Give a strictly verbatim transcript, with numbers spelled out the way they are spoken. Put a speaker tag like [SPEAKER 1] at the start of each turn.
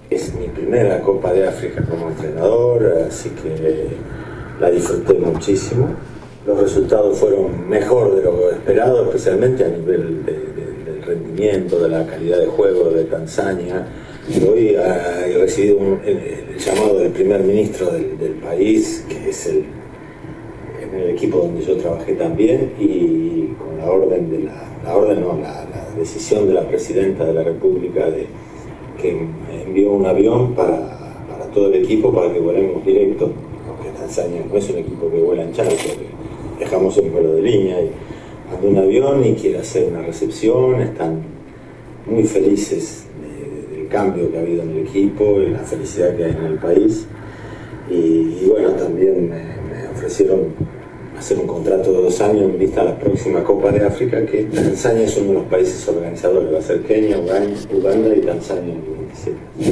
[SPEAKER 1] es mi primera Copa de África como entrenador, así que la disfruté muchísimo. Los resultados fueron mejor de lo esperado, especialmente a nivel de, de, del rendimiento, de la calidad de juego de Tanzania. Hoy he recibido un, el, el llamado del primer ministro del, del país, que es el, en el equipo donde yo trabajé también, y con la orden de la, la orden no, la, la decisión de la presidenta de la República de que envió un avión para, para todo el equipo para que volemos directo, porque Tanzania no es un equipo que vuela en charter, dejamos un vuelo de línea y mandó un avión y quiere hacer una recepción. Están muy felices de, del cambio que ha habido en el equipo y la felicidad que hay en el país, y, y bueno, también me, me ofrecieron hacer un contrato de dos años en vista a la próxima Copa de África, que Tanzania es uno de los países organizadores, va a ser Kenia, Uganda y Tanzania en el veintisiete.